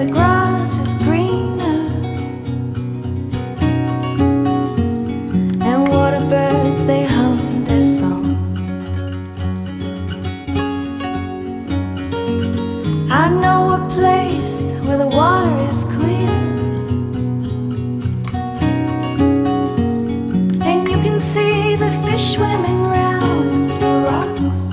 the grass is greener and water birds they hum their song. I know a place where the water is clear and you can see the fish swimming round the rocks.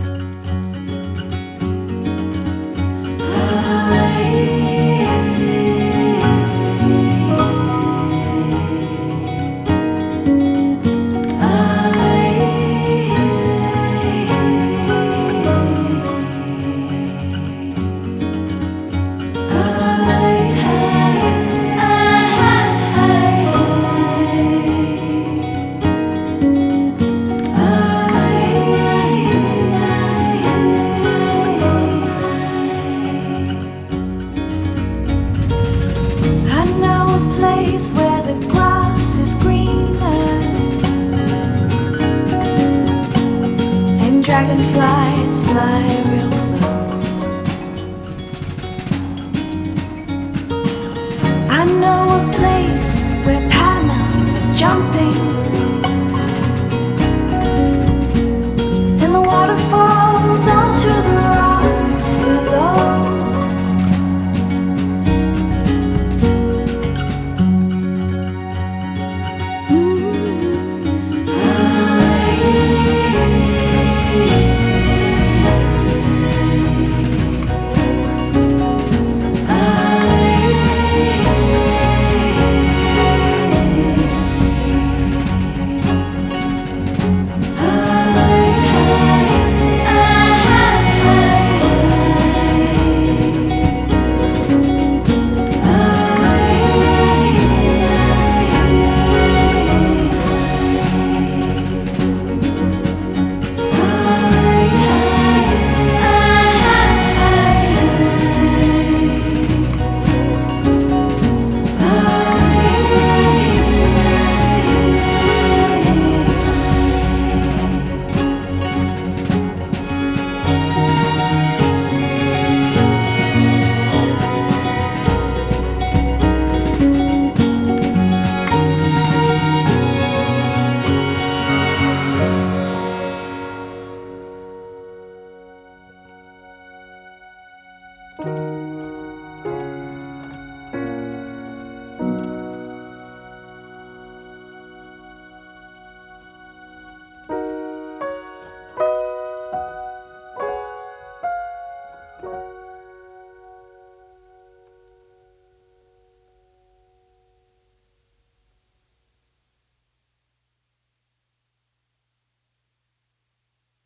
Where the grass is greener and dragonflies fly real close. I know a place where paddle mountains are jumping